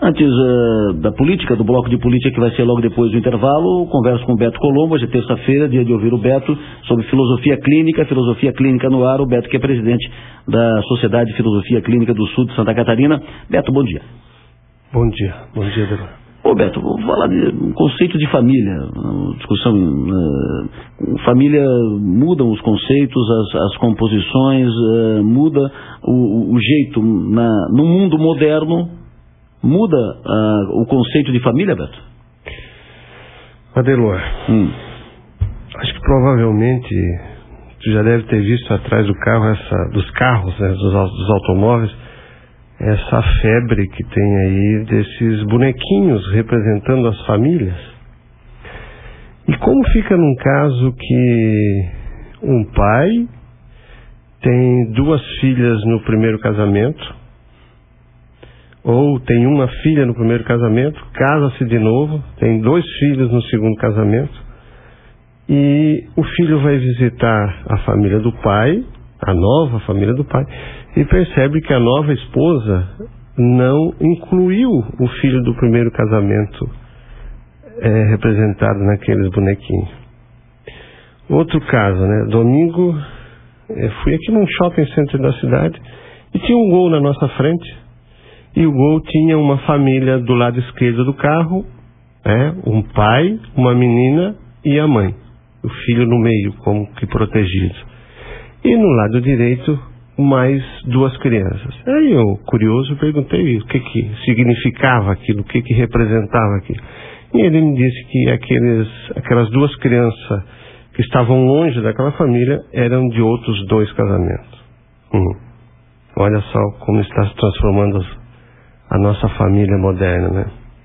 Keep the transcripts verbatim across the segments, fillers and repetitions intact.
Antes uh, da política, do bloco de política que vai ser logo depois do intervalo, converso com o Beto Colombo. Hoje é terça-feira, dia de ouvir o Beto sobre filosofia clínica, filosofia clínica no ar. O Beto, que é presidente da Sociedade de Filosofia Clínica do Sul de Santa Catarina. Beto, bom dia. Bom dia, bom dia, Adelor. Ô Beto, vou falar de um conceito de família, uma discussão, uh, família, mudam os conceitos, as, as composições, uh, muda o, o jeito, na, no mundo moderno, muda uh, o conceito de família, Beto? Adelor, hum. acho que provavelmente tu já deve ter visto atrás do carro, essa, dos carros, né, dos, dos automóveis, essa febre que tem aí desses bonequinhos representando as famílias. E como fica num caso que um pai tem duas filhas no primeiro casamento, ou tem uma filha no primeiro casamento, casa-se de novo, tem dois filhos no segundo casamento, e o filho vai visitar a família do pai, a nova família do pai, e percebe que a nova esposa não incluiu o filho do primeiro casamento é, representado naqueles bonequinhos. Outro caso, né? Domingo, eu fui aqui num shopping center da cidade e tinha um Gol na nossa frente, e o Gol tinha uma família do lado esquerdo do carro, né? Um pai, uma menina e a mãe, o filho no meio, como que protegido. E no lado direito, mais duas crianças. Aí eu, curioso, perguntei o que que significava aquilo, o que que representava aquilo. E ele me disse que aqueles, aquelas duas crianças que estavam longe daquela família eram de outros dois casamentos. Hum. Olha só como está se transformando a nossa família moderna, né?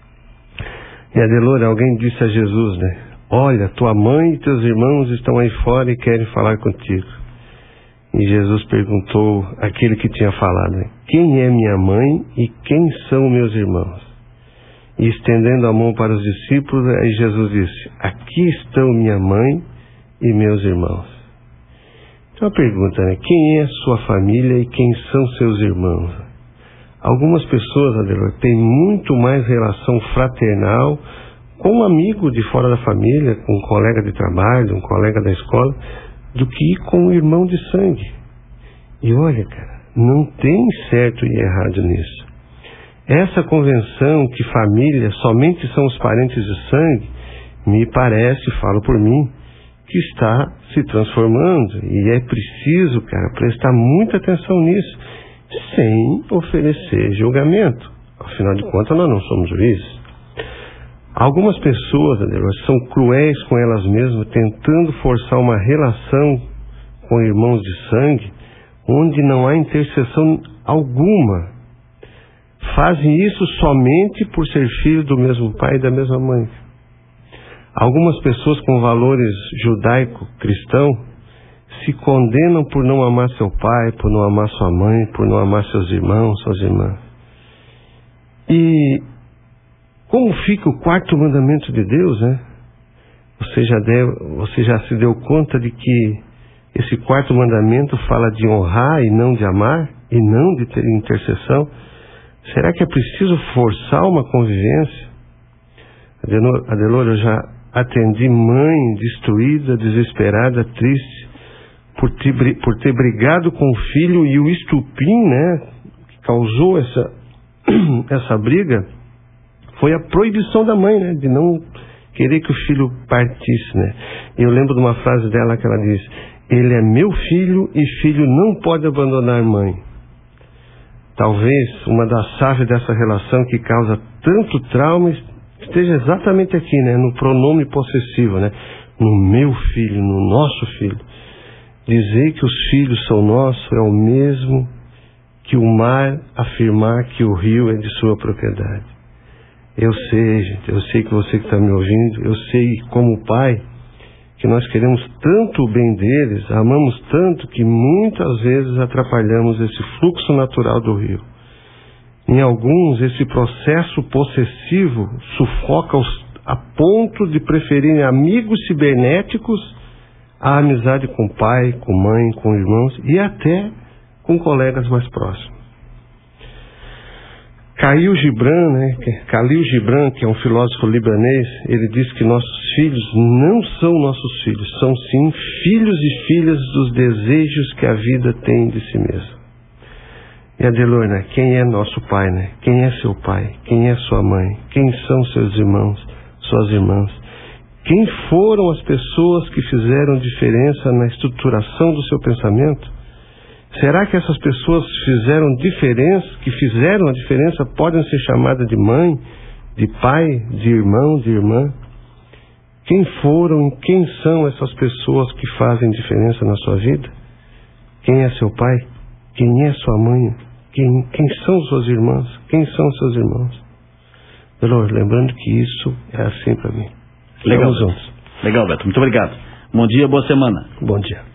E Adelor, alguém disse a Jesus, né? Olha, tua mãe e teus irmãos estão aí fora e querem falar contigo. E Jesus perguntou àquele que tinha falado, né? Quem é minha mãe e quem são meus irmãos? E estendendo a mão para os discípulos, aí Jesus disse, aqui estão minha mãe e meus irmãos. Então a pergunta, né? Quem é a sua família e quem são seus irmãos? Algumas pessoas, Adelor, têm muito mais relação fraternal com um amigo de fora da família, com um colega de trabalho, um colega da escola, do que com um irmão de sangue. E olha, cara, não tem certo e errado nisso. Essa convenção que família somente são os parentes de sangue, me parece, falo por mim, que está se transformando. E é preciso, cara, prestar muita atenção nisso, sem oferecer julgamento. Afinal de contas, nós não somos juízes. Algumas pessoas, Adelor, são cruéis com elas mesmas, tentando forçar uma relação com irmãos de sangue, onde não há intercessão alguma. Fazem isso somente por ser filho do mesmo pai e da mesma mãe. Algumas pessoas com valores judaico-cristão se condenam por não amar seu pai, por não amar sua mãe, por não amar seus irmãos, suas irmãs. E como fica o quarto mandamento de Deus, né? Você já, deve, você já se deu conta de que esse quarto mandamento fala de honrar e não de amar, e não de ter intercessão? Será que é preciso forçar uma convivência? Adelor, Adelor, eu já atendi mãe destruída, desesperada, triste, por ter, por ter brigado com o filho, e o estupim, né, que causou essa, essa briga foi a proibição da mãe, né, de não querer que o filho partisse, né. Eu lembro de uma frase dela que ela diz, ele é meu filho e filho não pode abandonar mãe. Talvez uma das chaves dessa relação que causa tanto trauma esteja exatamente aqui, né, no pronome possessivo, né, no meu filho, no nosso filho. Dizer que os filhos são nossos é o mesmo que o mar afirmar que o rio é de sua propriedade. Eu sei, gente, eu sei que você que está me ouvindo, eu sei como pai, que nós queremos tanto o bem deles, amamos tanto que muitas vezes atrapalhamos esse fluxo natural do rio. Em alguns, esse processo possessivo sufoca-os a ponto de preferirem amigos cibernéticos à amizade com pai, com mãe, com irmãos e até com colegas mais próximos. Khalil Gibran, né, Khalil Gibran, que é um filósofo libanês, ele diz que nossos filhos não são nossos filhos, são sim filhos e filhas dos desejos que a vida tem de si mesma. E Adelor, né, quem é nosso pai, né? Quem é seu pai? Quem é sua mãe? Quem são seus irmãos, suas irmãs? Quem foram as pessoas que fizeram diferença na estruturação do seu pensamento? Será que essas pessoas fizeram diferença, que fizeram a diferença, podem ser chamadas de mãe, de pai, de irmão, de irmã? Quem foram e quem são essas pessoas que fazem diferença na sua vida? Quem é seu pai? Quem é sua mãe? Quem, quem são suas irmãs? Quem são seus irmãos? Delor, lembrando que isso é assim para mim. Legal. Vamos juntos. Legal, Beto. Muito obrigado. Bom dia, boa semana. Bom dia.